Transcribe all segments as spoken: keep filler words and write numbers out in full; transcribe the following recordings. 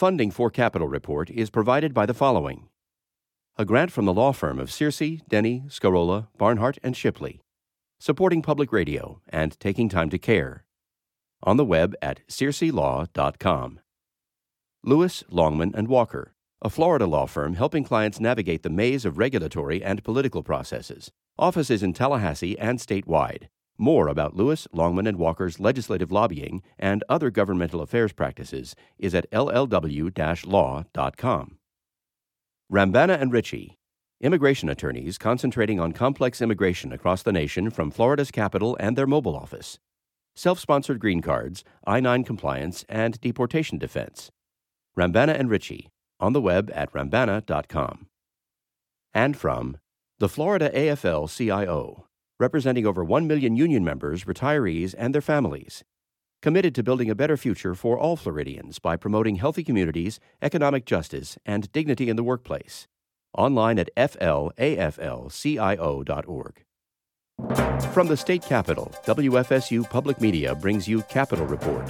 Funding for Capitol Report is provided by the following. A grant from the law firm of Searcy, Denny, Scarola, Barnhart, and Shipley, supporting public radio and taking time to care. On the web at searcy law dot com. Lewis, Longman and Walker, a Florida law firm helping clients navigate the maze of regulatory and political processes. Offices in Tallahassee and statewide. More about Lewis, Longman and Walker's legislative lobbying and other governmental affairs practices is at l l w dash law dot com. Rambana and Ritchie, immigration attorneys concentrating on complex immigration across the nation from Florida's capital and their mobile office. Self-sponsored green cards, I nine compliance, and deportation defense. Rambana and Ritchie, on the web at rambana dot com. And from the Florida A F L C I O, representing over one million union members, retirees, and their families, committed to building a better future for all Floridians by promoting healthy communities, economic justice, and dignity in the workplace. Online at f l a f l c i o dot org. From the state capitol, W F S U Public Media brings you Capitol Report.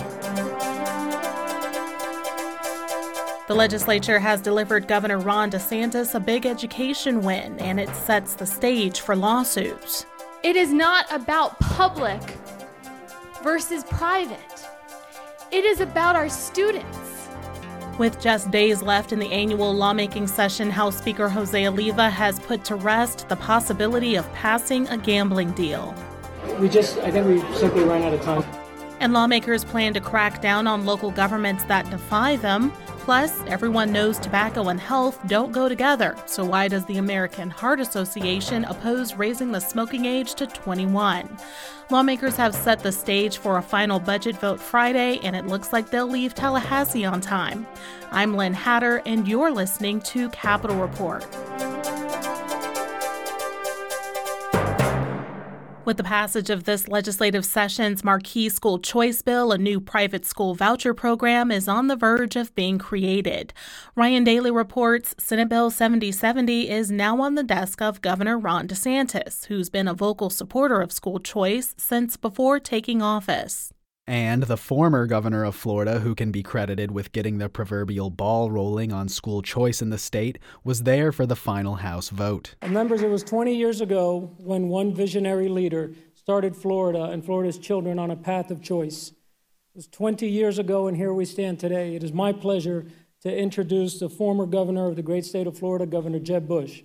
The legislature has delivered Governor Ron DeSantis a big education win, and it sets the stage for lawsuits. It is not about public versus private. It is about our students. With just days left in the annual lawmaking session, House Speaker Jose Oliva has put to rest the possibility of passing a gambling deal. We just, I think we simply ran out of time. And lawmakers plan to crack down on local governments that defy them. Plus, everyone knows tobacco and health don't go together. So why does the American Heart Association oppose raising the smoking age to twenty-one? Lawmakers have set the stage for a final budget vote Friday, and it looks like they'll leave Tallahassee on time. I'm Lynn Hatter, and you're listening to Capitol Report. With the passage of this legislative session's marquee school choice bill, a new private school voucher program is on the verge of being created. Ryan Daly reports Senate Bill seventy seventy is now on the desk of Governor Ron DeSantis, who's been a vocal supporter of school choice since before taking office. And the former governor of Florida, who can be credited with getting the proverbial ball rolling on school choice in the state, was there for the final House vote. Members, it was twenty years ago when one visionary leader started Florida and Florida's children on a path of choice. It was twenty years ago, and here we stand today. It is my pleasure to introduce the former governor of the great state of Florida, Governor Jeb Bush.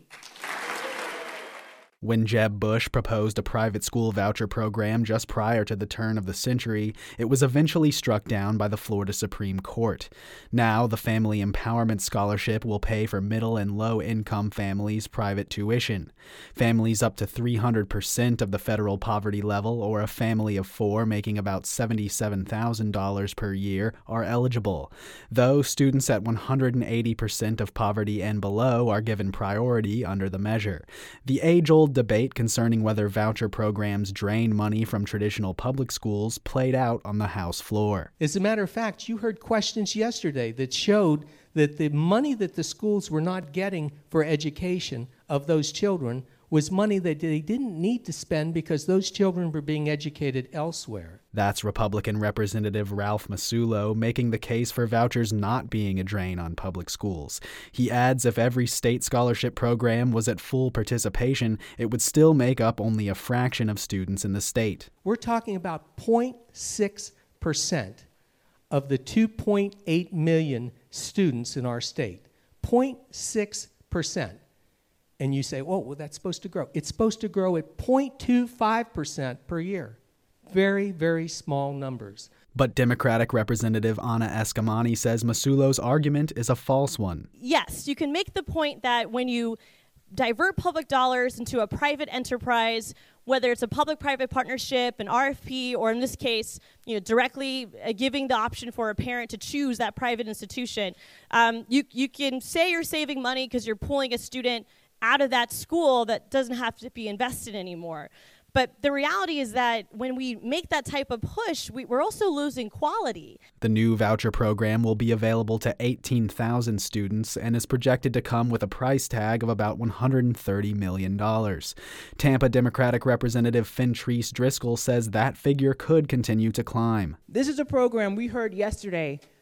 When Jeb Bush proposed a private school voucher program just prior to the turn of the century, it was eventually struck down by the Florida Supreme Court. Now, the Family Empowerment Scholarship will pay for middle and low-income families' private tuition. Families up to three hundred percent of the federal poverty level, or a family of four making about seventy-seven thousand dollars per year, are eligible. Though students at one hundred eighty percent of poverty and below are given priority under the measure. The age-old debate concerning whether voucher programs drain money from traditional public schools played out on the House floor. As a matter of fact, you heard questions yesterday that showed that the money that the schools were not getting for education of those children was money that they didn't need to spend because those children were being educated elsewhere. That's Republican Representative Ralph Masulo making the case for vouchers not being a drain on public schools. He adds if every state scholarship program was at full participation, it would still make up only a fraction of students in the state. We're talking about zero point six percent of the two point eight million students in our state. zero point six percent. And you say, oh, well, that's supposed to grow. It's supposed to grow at zero point two five percent per year. Very, very small numbers. But Democratic Representative Anna Eskamani says Masulo's argument is a false one. Yes, you can make the point that when you divert public dollars into a private enterprise, whether it's a public-private partnership, an R F P, or in this case, you know, directly uh, giving the option for a parent to choose that private institution, um, you, you can say you're saving money because you're pulling a student out of that school that doesn't have to be invested anymore. But the reality is that when we make that type of push, we, we're also losing quality. The new voucher program will be available to eighteen thousand students and is projected to come with a price tag of about one hundred thirty million dollars. Tampa Democratic Representative Fentrice Driscoll says that figure could continue to climb. This is a program we heard yesterday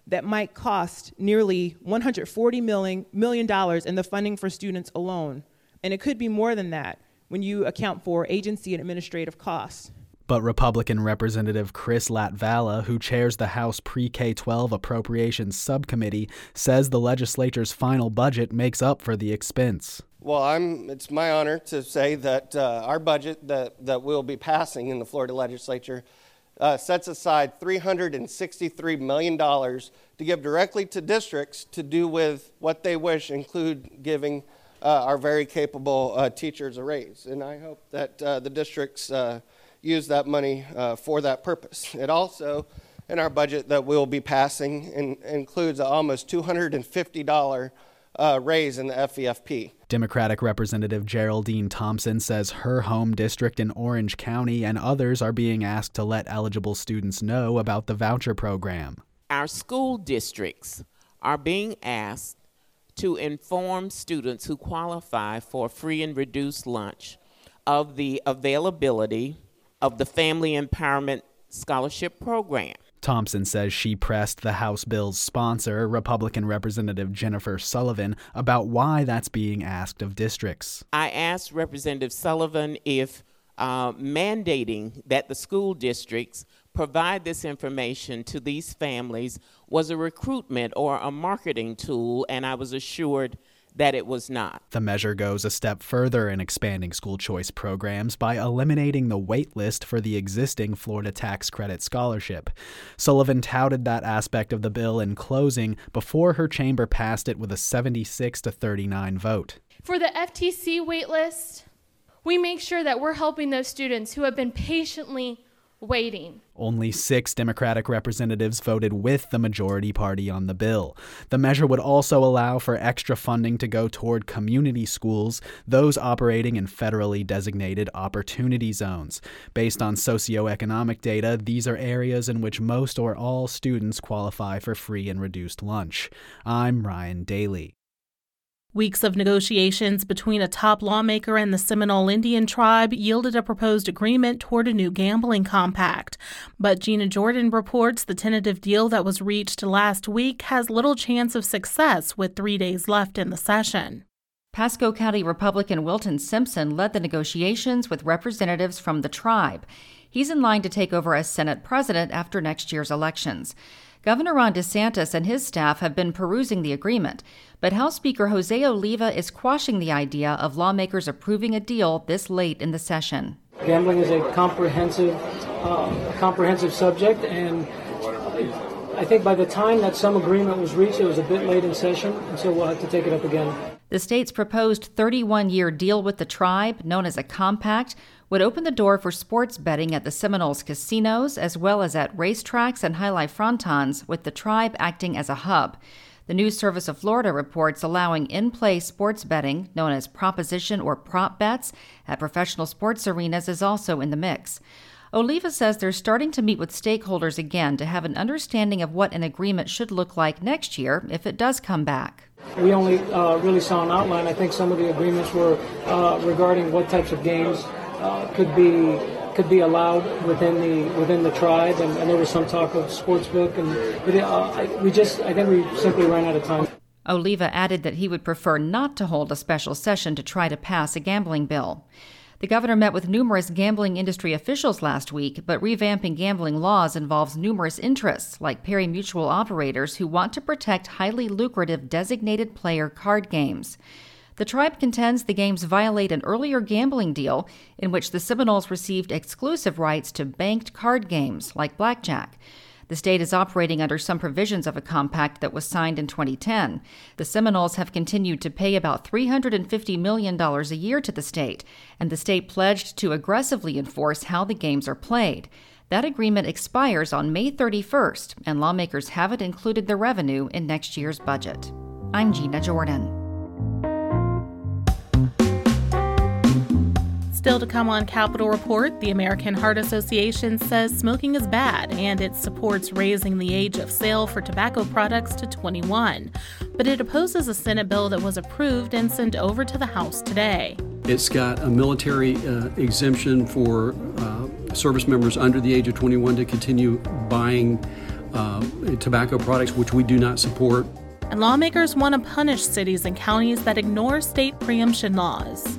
that might cost nearly one hundred forty million dollars in the funding for students alone. And it could be more than that when you account for agency and administrative costs. But Republican Representative Chris Latvala, who chairs the House Pre-K twelve Appropriations Subcommittee, says the legislature's final budget makes up for the expense. Well, I'm, it's my honor to say that uh, our budget that, that we'll be passing in the Florida legislature uh, sets aside three hundred sixty-three million dollars to give directly to districts to do with what they wish, include giving uh, our very capable uh, teachers a raise. And I hope that uh, the districts uh, use that money uh, for that purpose. It also, in our budget that we'll be passing, in, includes an almost two hundred fifty dollars uh, raise in the F E F P. Democratic Representative Geraldine Thompson says her home district in Orange County and others are being asked to let eligible students know about the voucher program. Our school districts are being asked to inform students who qualify for free and reduced lunch of the availability of the Family Empowerment Scholarship Program. Thompson says she pressed the House bill's sponsor, Republican Representative Jennifer Sullivan, about why that's being asked of districts. I asked Representative Sullivan if uh, mandating that the school districts provide this information to these families was a recruitment or a marketing tool, and I was assured that it was not. The measure goes a step further in expanding school choice programs by eliminating the wait list for the existing Florida Tax Credit Scholarship. Sullivan touted that aspect of the bill in closing before her chamber passed it with a seventy-six to thirty-nine vote. For the F T C wait list, we make sure that we're helping those students who have been patiently waiting. Only six Democratic representatives voted with the majority party on the bill. The measure would also allow for extra funding to go toward community schools, those operating in federally designated opportunity zones. Based on socioeconomic data, these are areas in which most or all students qualify for free and reduced lunch. I'm Ryan Daly. Weeks of negotiations between a top lawmaker and the Seminole Indian tribe yielded a proposed agreement toward a new gambling compact. But Gina Jordan reports the tentative deal that was reached last week has little chance of success with three days left in the session. Pasco County Republican Wilton Simpson led the negotiations with representatives from the tribe. He's in line to take over as Senate president after next year's elections. Governor Ron DeSantis and his staff have been perusing the agreement, but House Speaker Jose Oliva is quashing the idea of lawmakers approving a deal this late in the session. Gambling is a comprehensive, uh, comprehensive subject, and I think by the time that some agreement was reached, it was a bit late in session, and so we'll have to take it up again. The state's proposed thirty-one-year deal with the tribe, known as a compact, would open the door for sports betting at the Seminoles casinos as well as at racetracks and high life frontons, with the tribe acting as a hub. The News Service of Florida reports allowing in-play sports betting, known as proposition or prop bets, at professional sports arenas is also in the mix. Oliva says they're starting to meet with stakeholders again to have an understanding of what an agreement should look like next year if it does come back. We only uh, really saw an outline. I think some of the agreements were uh, regarding what types of games uh, could be could be allowed within the within the tribe, and, and there was some talk of sportsbook, and but, uh, I, we just I think we simply ran out of time. Oliva added that he would prefer not to hold a special session to try to pass a gambling bill. The governor met with numerous gambling industry officials last week, but revamping gambling laws involves numerous interests, like pari-mutuel operators who want to protect highly lucrative designated player card games. The tribe contends the games violate an earlier gambling deal in which the Seminoles received exclusive rights to banked card games, like blackjack. The state is operating under some provisions of a compact that was signed in twenty ten. The Seminoles have continued to pay about three hundred fifty million dollars a year to the state, and the state pledged to aggressively enforce how the games are played. That agreement expires on May thirty-first, and lawmakers haven't included the revenue in next year's budget. I'm Gina Jordan. Still to come on Capitol Report, the American Heart Association says smoking is bad and it supports raising the age of sale for tobacco products to twenty-one. But it opposes a Senate bill that was approved and sent over to the House today. It's got a military uh, exemption for uh, service members under the age of twenty-one to continue buying uh, tobacco products, which we do not support. And lawmakers want to punish cities and counties that ignore state preemption laws.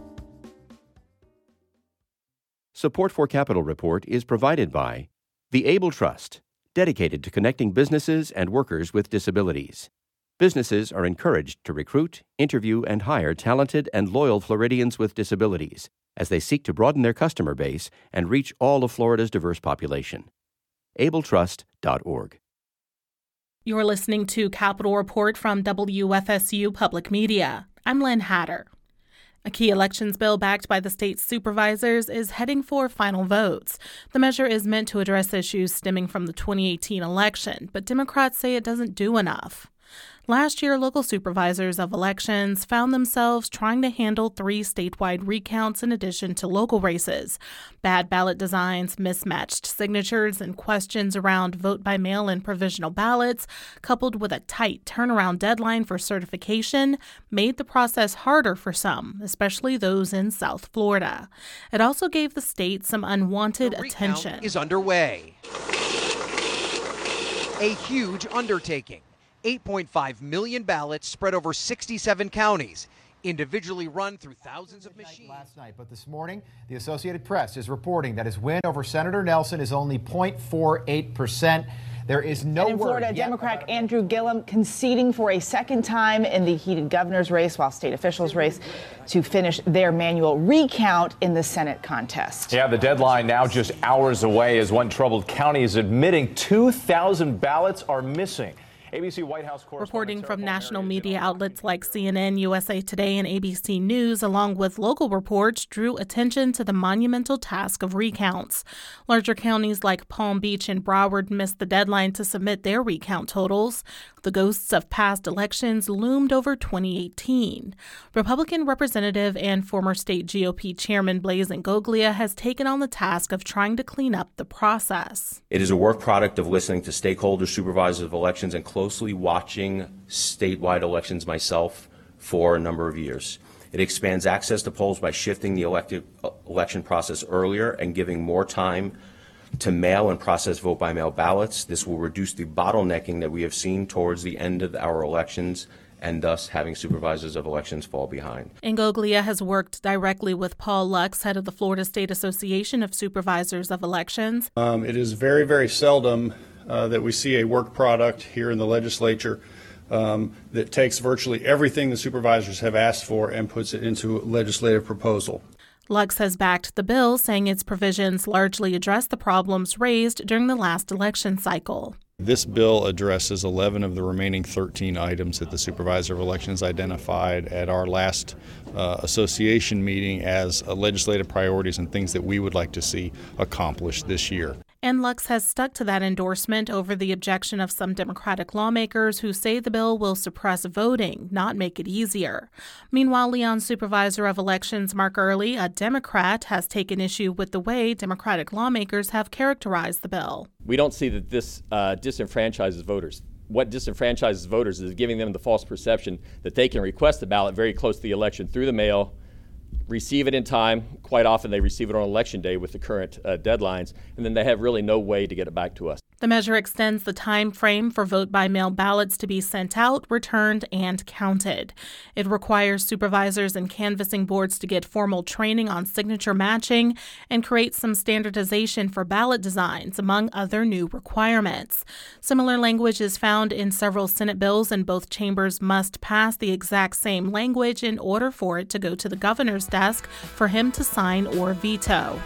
Support for Capitol Report is provided by the Able Trust, dedicated to connecting businesses and workers with disabilities. Businesses are encouraged to recruit, interview, and hire talented and loyal Floridians with disabilities as they seek to broaden their customer base and reach all of Florida's diverse population. able trust dot org. You're listening to Capitol Report from W F S U Public Media. I'm Lynn Hatter. A key elections bill backed by the state's supervisors is heading for final votes. The measure is meant to address issues stemming from the twenty eighteen election, but Democrats say it doesn't do enough. Last year, local supervisors of elections found themselves trying to handle three statewide recounts in addition to local races. Bad ballot designs, mismatched signatures, and questions around vote-by-mail and provisional ballots, coupled with a tight turnaround deadline for certification, made the process harder for some, especially those in South Florida. It also gave the state some unwanted the attention. Recount is underway. A huge undertaking. eight point five million ballots spread over sixty-seven counties, individually run through thousands of machines. Last night, but this morning, the Associated Press is reporting that his win over Senator Nelson is only zero point four eight percent. There is no and in Florida, word Democrat yet. Andrew Gillum conceding for a second time in the heated governor's race, while state officials race to finish their manual recount in the Senate contest. Yeah, the deadline now just hours away as one troubled county is admitting two thousand ballots are missing. A B C White House reporting from national media outlets like C N N, U S A Today, and A B C News, along with local reports, drew attention to the monumental task of recounts. Larger counties like Palm Beach and Broward missed the deadline to submit their recount totals. The ghosts of past elections loomed over twenty eighteen. Republican Representative and former state G O P Chairman Blaise Ingoglia has taken on the task of trying to clean up the process. It is a work product of listening to stakeholders, supervisors of elections, and closely watching statewide elections myself for a number of years. It expands access to polls by shifting the elective election process earlier and giving more time to mail and process vote-by-mail ballots. This will reduce the bottlenecking that we have seen towards the end of our elections and thus having supervisors of elections fall behind. Ingoglia has worked directly with Paul Lux, head of the Florida State Association of Supervisors of Elections. Um, it is very, very seldom uh, that we see a work product here in the legislature um, that takes virtually everything the supervisors have asked for and puts it into a legislative proposal. Lux has backed the bill, saying its provisions largely address the problems raised during the last election cycle. This bill addresses eleven of the remaining thirteen items that the Supervisor of Elections identified at our last uh, association meeting as uh, legislative priorities and things that we would like to see accomplished this year. And Lux has stuck to that endorsement over the objection of some Democratic lawmakers who say the bill will suppress voting, not make it easier. Meanwhile, Leon's Supervisor of Elections, Mark Early, a Democrat, has taken issue with the way Democratic lawmakers have characterized the bill. We don't see that this uh, disenfranchises voters. What disenfranchises voters is giving them the false perception that they can request the ballot very close to the election through the mail, receive it in time. Quite often they receive it on election day with the current uh, deadlines, and then they have really no way to get it back to us. The measure extends the time frame for vote-by-mail ballots to be sent out, returned, and counted. It requires supervisors and canvassing boards to get formal training on signature matching and create some standardization for ballot designs, among other new requirements. Similar language is found in several Senate bills, and both chambers must pass the exact same language in order for it to go to the governor's desk for him to sign or veto.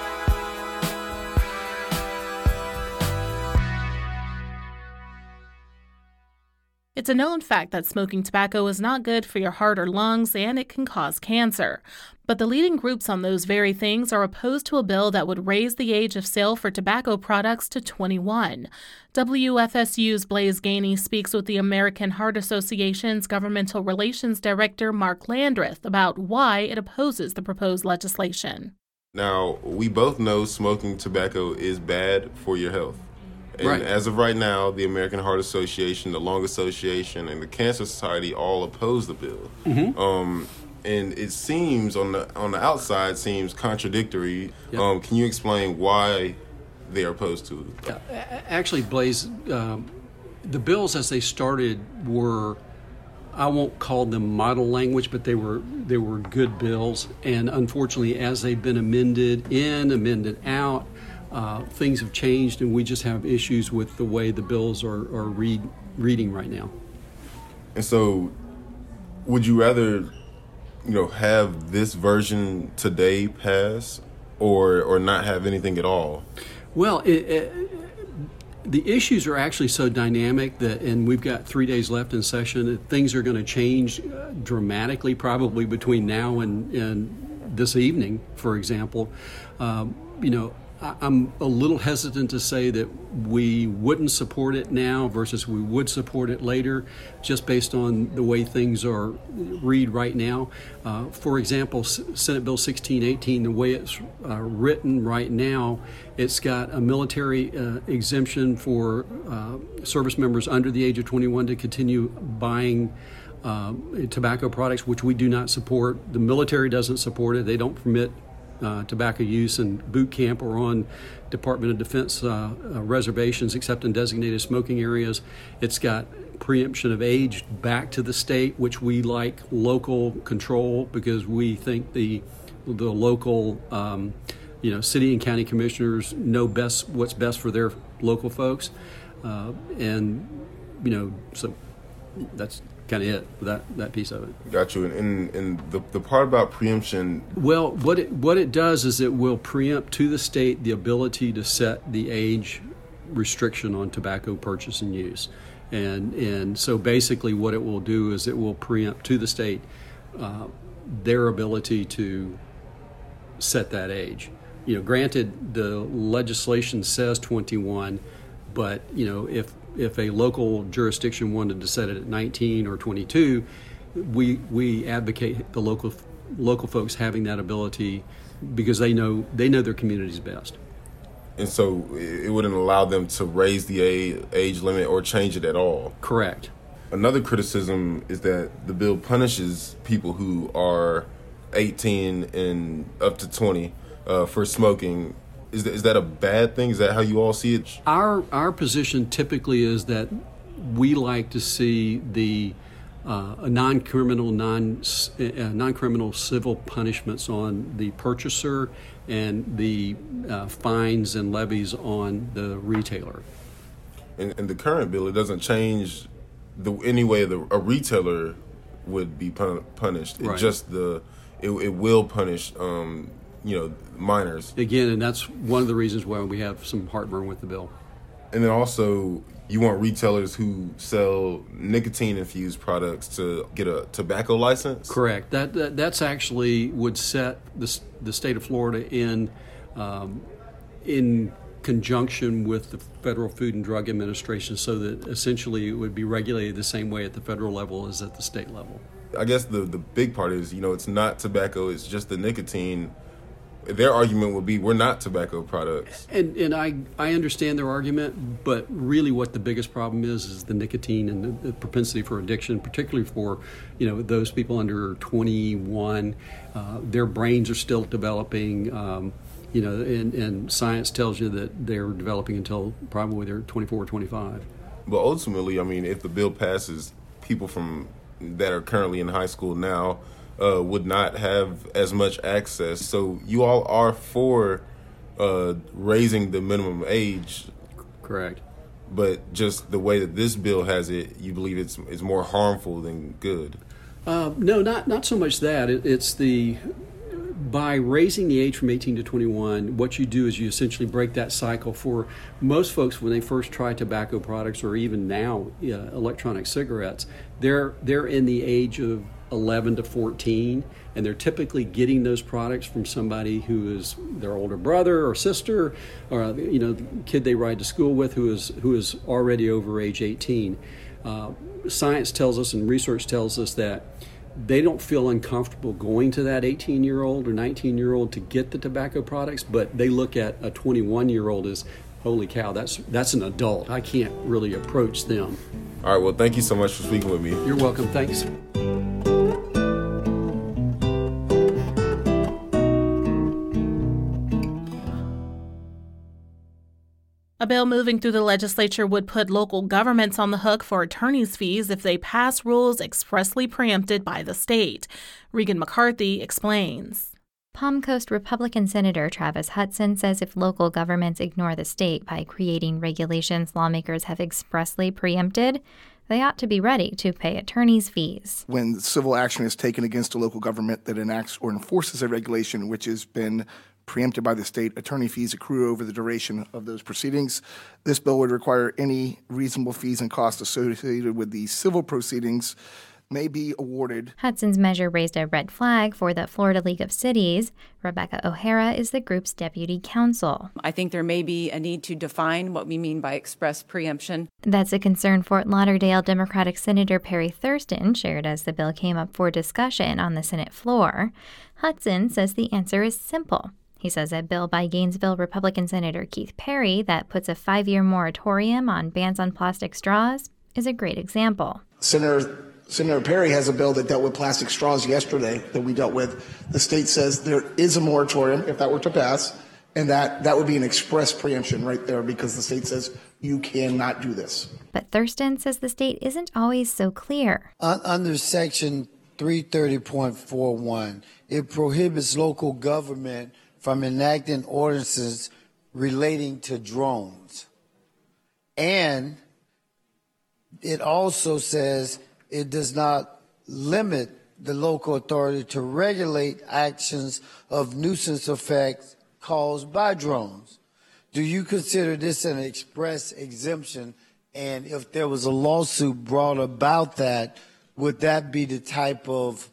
It's a known fact that smoking tobacco is not good for your heart or lungs, and it can cause cancer. But the leading groups on those very things are opposed to a bill that would raise the age of sale for tobacco products to twenty-one. W F S U's Blaise Gainey speaks with the American Heart Association's Governmental Relations Director, Mark Landreth, about why it opposes the proposed legislation. Now, we both know smoking tobacco is bad for your health. And right. As of right now, the American Heart Association, the Lung Association, and the Cancer Society all oppose the bill. Mm-hmm. Um, and it seems, on the on the outside, seems contradictory. Yep. Um, can you explain why they are opposed to it? Yeah, actually, Blaze, um, the bills as they started were, I won't call them model language, but they were they were good bills. And unfortunately, as they've been amended in, amended out, uh, things have changed, and we just have issues with the way the bills are, are read, reading right now. And so, would you rather, you know, have this version today pass, or or not have anything at all? Well, it, it, the issues are actually so dynamic that, and we've got three days left in session, things are going to change uh, dramatically probably between now and, and this evening, for example. Um, you know, I, I'm a little hesitant to say that we wouldn't support it now versus we would support it later, just based on the way things are read right now. Uh, for example, S- Senate Bill sixteen eighteen, the way it's uh, written right now, it's got a military uh, exemption for uh, service members under the age of twenty-one to continue buying uh, tobacco products, which we do not support. The military doesn't support it. They don't permit uh, tobacco use in boot camp or on Department of Defense uh, uh, reservations except in designated smoking areas. It's got preemption of age back to the state, which we like local control because we think the the local um, you know, city and county commissioners know best what's best for their local folks, uh, and you know, so that's kind of it. That that piece of it. Got you. And and the the part about preemption. Well, what it what it does is it will preempt to the state the ability to set the age restriction on tobacco purchase and use, and and so basically what it will do is it will preempt to the state uh, their ability to set that age. You know, granted, the legislation says twenty-one, but, you know, if if a local jurisdiction wanted to set it at nineteen or twenty-two, we we advocate the local local folks having that ability because they know they know their communities best. And so it wouldn't allow them to raise the age, age limit or change it at all. Correct. Another criticism is that the bill punishes people who are eighteen and up to twenty uh, for smoking. Is that, is that a bad thing? Is that how you all see it? Our our position typically is that we like to see the uh, non-criminal, non uh, non-criminal civil punishments on the purchaser and the uh, fines and levies on the retailer. In, in the current bill, it doesn't change the any way the, a retailer would be pun- punished. It Right. just the it, it will punish um, you know minors again, and that's one of the reasons why we have some heartburn with the bill. And then also, you want retailers who sell nicotine-infused products to get a tobacco license? Correct. That, that that's actually would set the the state of Florida in um, in conjunction with the Federal Food and Drug Administration, so that essentially it would be regulated the same way at the federal level as at the state level. I guess the the big part is, you know, it's not tobacco; it's just the nicotine. Their argument would be, we're not tobacco products. And and I, I understand their argument, but really what the biggest problem is is the nicotine and the, the propensity for addiction, particularly for, you know, those people under twenty-one. Uh, their brains are still developing, um, you know, and, and science tells you that they're developing until probably they're twenty-four or twenty-five. But ultimately, I mean, if the bill passes, people from that are currently in high school now Uh, would not have as much access. So you all are for uh, raising the minimum age. Correct. But just the way that this bill has it, you believe it's it's more harmful than good. Uh, no, not not so much that. It, it's the by raising the age from eighteen to twenty-one, what you do is you essentially break that cycle. For most folks, when they first try tobacco products, or even now uh, electronic cigarettes, they're they're in the age of eleven to fourteen, and they're typically getting those products from somebody who is their older brother or sister, or you know, the kid they ride to school with who is who is already over age eighteen. Uh, science tells us and research tells us that they don't feel uncomfortable going to that eighteen-year-old or nineteen-year-old to get the tobacco products, but they look at a twenty-one-year-old as, holy cow, that's that's an adult. I can't really approach them. All right, well, thank you so much for speaking with me. You're welcome. Thanks. A bill moving through the legislature would put local governments on the hook for attorneys' fees if they pass rules expressly preempted by the state. Regan McCarthy explains. Palm Coast Republican Senator Travis Hudson says if local governments ignore the state by creating regulations lawmakers have expressly preempted, they ought to be ready to pay attorneys' fees. When civil action is taken against a local government that enacts or enforces a regulation which has been preempted by the state, attorney fees accrue over the duration of those proceedings. This bill would require any reasonable fees and costs associated with the civil proceedings may be awarded. Hudson's measure raised a red flag for the Florida League of Cities. Rebecca O'Hara is the group's deputy counsel. I think there may be a need to define what we mean by express preemption. That's a concern Fort Lauderdale Democratic Senator Perry Thurston shared as the bill came up for discussion on the Senate floor. Hudson says the answer is simple. He says a bill by Gainesville Republican Senator Keith Perry that puts a five-year moratorium on bans on plastic straws is a great example. Senator Senator Perry has a bill that dealt with plastic straws yesterday that we dealt with. The state says there is a moratorium if that were to pass, and that, that would be an express preemption right there because the state says you cannot do this. But Thurston says the state isn't always so clear. Under Section three thirty point four one, it prohibits local government from enacting ordinances relating to drones. And it also says it does not limit the local authority to regulate actions of nuisance effects caused by drones. Do you consider this an express exemption? And if there was a lawsuit brought about that, would that be the type of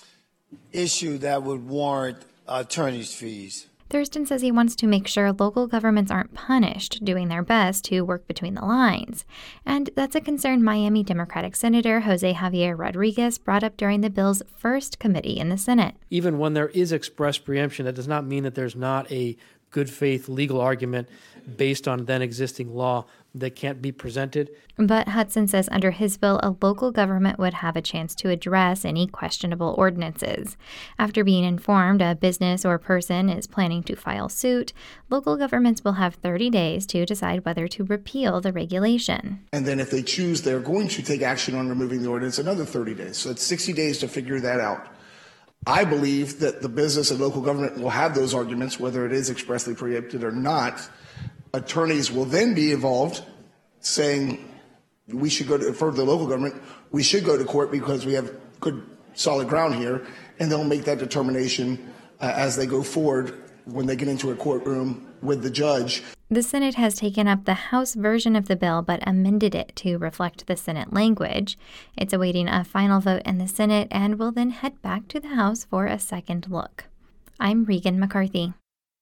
issue that would warrant attorney's fees? Thurston says he wants to make sure local governments aren't punished, doing their best to work between the lines. And that's a concern Miami Democratic Senator Jose Javier Rodriguez brought up during the bill's first committee in the Senate. Even when there is express preemption, that does not mean that there's not a good faith legal argument based on then existing law that can't be presented. But Hudson says under his bill, a local government would have a chance to address any questionable ordinances. After being informed a business or person is planning to file suit, local governments will have thirty days to decide whether to repeal the regulation. And then if they choose they're going to take action on removing the ordinance, another thirty days. So it's sixty days to figure that out. I believe that the business and local government will have those arguments, whether it is expressly preempted or not. Attorneys will then be involved saying we should go to, for the local government, we should go to court because we have good solid ground here, and they'll make that determination uh, as they go forward when they get into a courtroom with the judge. The Senate has taken up the House version of the bill but amended it to reflect the Senate language. It's awaiting a final vote in the Senate and will then head back to the House for a second look. I'm Regan McCarthy.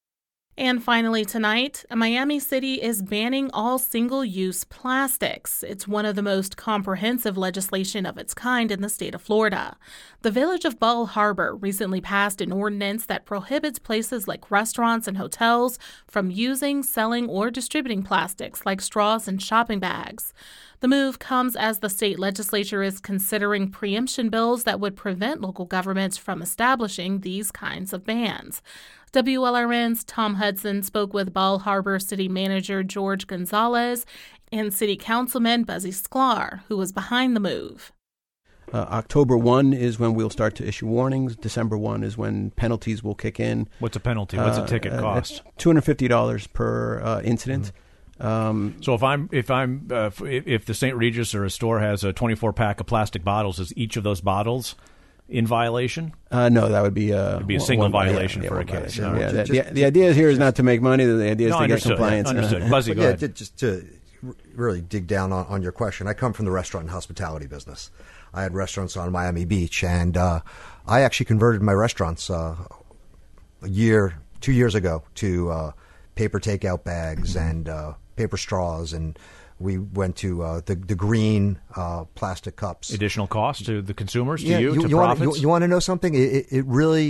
And finally tonight, Miami City is banning all single-use plastics. It's one of the most comprehensive legislation of its kind in the state of Florida. The village of Bal Harbour recently passed an ordinance that prohibits places like restaurants and hotels from using, selling, or distributing plastics like straws and shopping bags. The move comes as the state legislature is considering preemption bills that would prevent local governments from establishing these kinds of bans. W L R N's Tom Hudson spoke with Bal Harbour City Manager George Gonzalez and City Councilman Buzzy Sklar, who was behind the move. Uh, October first is when we'll start to issue warnings. December first is when penalties will kick in. What's a penalty? What's a ticket uh, cost? two hundred fifty dollars per uh, incident. Mm-hmm. Um, so if I'm if I'm uh, if the Saint Regis or a store has a twenty-four pack of plastic bottles, is each of those bottles in violation? Uh, no, that would be a, It'd be a single one, violation yeah, for yeah, a case. Yeah, Right. yeah, Just, the, just, the idea here is not to make money. The idea is no, to get understood, compliance. Yeah, understood. Buzzy, go yeah, ahead. to, just to really dig down on, on your question, I come from the restaurant and hospitality business. I had restaurants on Miami Beach, and uh, I actually converted my restaurants uh, a year, two years ago to uh, paper takeout bags mm-hmm. and uh, paper straws, and we went to uh, the the green uh, plastic cups. Additional cost to the consumers, to yeah, you, you, to you profits? Want, you, you want to know something? It, it really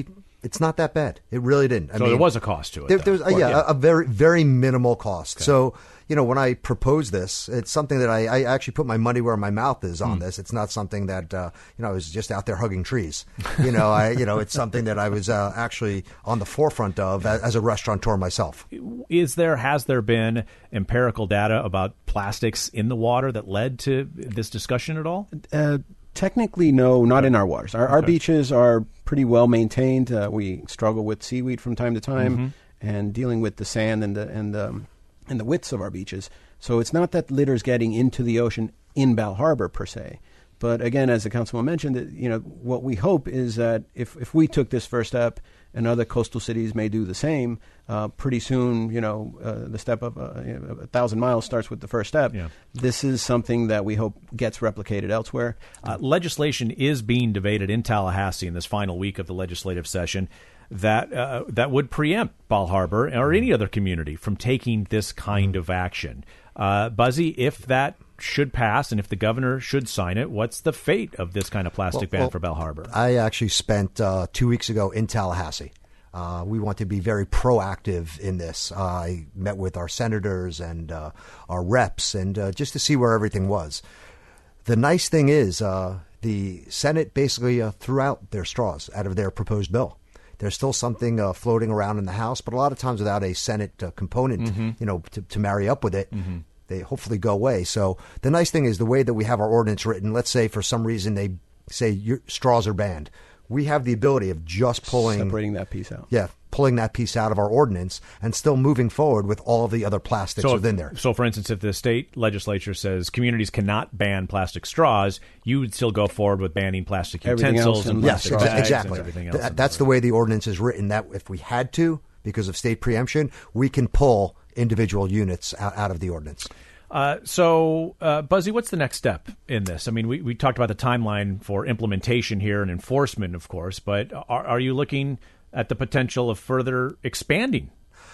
it's not that bad. It really didn't. I so mean, there was a cost to it. There, though. there was, uh, yeah, yeah, a, a very, very minimal cost. Okay. So, you know, when I proposed this, it's something that I, I actually put my money where my mouth is on Mm. this. It's not something that, uh, you know, I was just out there hugging trees. You know, I, you know, it's something that I was uh, actually on the forefront of as, as a restaurateur myself. Is there, has there been empirical data about plastics in the water that led to this discussion at all? Uh, technically, no, not in our waters. Our, our Okay. beaches are pretty well maintained. Uh, we struggle with seaweed from time to time, Mhm. and dealing with the sand and the and the, and the widths of our beaches. So it's not that litter's getting into the ocean in Bal Harbour per se. But again, as the councilman mentioned, that, you know, what we hope is that if, if we took this first step, and other coastal cities may do the same, uh, pretty soon, you know, uh, the step of uh, you know, a thousand miles starts with the first step. Yeah. This is something that we hope gets replicated elsewhere. Uh, legislation is being debated in Tallahassee in this final week of the legislative session that uh, that would preempt Bal Harbour or any other community from taking this kind of action. Uh, Buzzy, if that should pass and if the governor should sign it, what's the fate of this kind of plastic Well, ban well, for Bal Harbour? I actually spent uh, two weeks ago in Tallahassee. Uh, we want to be very proactive in this. Uh, I met with our senators and uh, our reps, and uh, just to see where everything was. The nice thing is uh, the Senate basically uh, threw out their straws out of their proposed bill. There's still something uh, floating around in the House, but a lot of times without a Senate uh, component, Mhm. you know, to, to marry up with it, Mhm. they hopefully go away. So the nice thing is the way that we have our ordinance written, let's say for some reason they say your straws are banned. We have the ability of just pulling... Separating that piece out. Yeah, pulling that piece out of our ordinance and still moving forward with all of the other plastics So, within if, there. so, for instance, if the state legislature says communities cannot ban plastic straws, you would still go forward with banning plastic Everything utensils else and and Yes, plastic exa- bags exactly. and everything else. Th- that's the way the ordinance is written, that if we had to, because of state preemption, we can pull individual units out, out of the ordinance. Uh, so, uh, Buzzy, what's the next step in this? I mean, we, we talked about the timeline for implementation here and enforcement, of course, but are, are you looking at the potential of further expanding?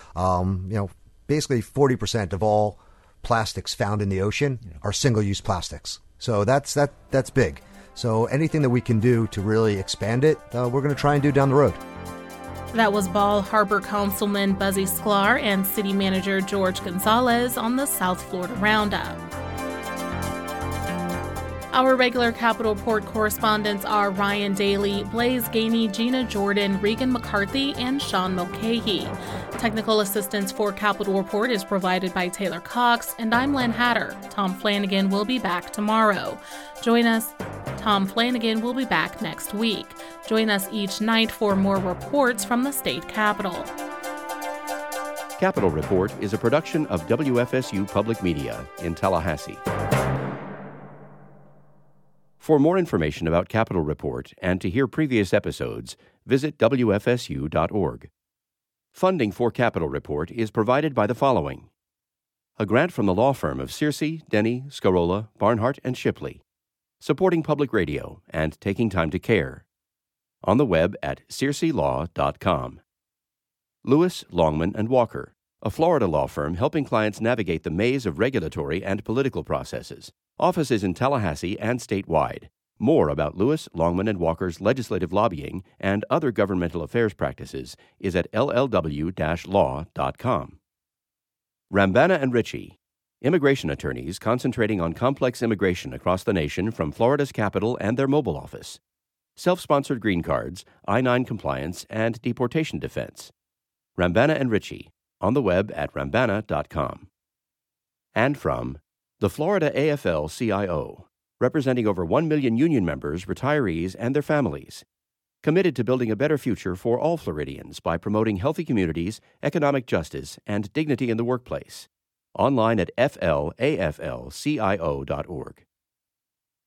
Um, you know, basically forty percent of all plastics found in the ocean are single-use plastics. So that's that that's big. So anything that we can do to really expand it, uh, we're going to try and do down the road. That was Bal Harbour Councilman Buzzy Sklar and City Manager George Gonzalez on the South Florida Roundup. Our regular Capitol Report correspondents are Ryan Daly, Blaze Gainey, Gina Jordan, Regan McCarthy, and Sean Mulcahy. Technical assistance for Capitol Report is provided by Taylor Cox, and I'm Len Hatter. Tom Flanagan will be back tomorrow. Join us. Tom Flanagan will be back next week. Join us each night for more reports from the state capitol. Capitol Report is a production of W F S U Public Media in Tallahassee. For more information about Capitol Report and to hear previous episodes, visit W F S U dot org. Funding for Capitol Report is provided by the following: a grant from the law firm of Searcy, Denny, Scarola, Barnhart, and Shipley, supporting public radio and taking time to care. On the web at searcy law dot com. Lewis, Longman, and Walker, a Florida law firm helping clients navigate the maze of regulatory and political processes. Offices in Tallahassee and statewide. More about Lewis, Longman, and Walker's legislative lobbying and other governmental affairs practices is at L L W law dot com. Rambana and Ritchie, immigration attorneys concentrating on complex immigration across the nation from Florida's capital and their mobile office. Self-sponsored green cards, I nine compliance, and deportation defense. Rambana and Ritchie, on the web at rambana dot com. And from the Florida A F L C I O, representing over one million union members, retirees, and their families. Committed to building a better future for all Floridians by promoting healthy communities, economic justice, and dignity in the workplace. Online at F L A F L C I O dot org.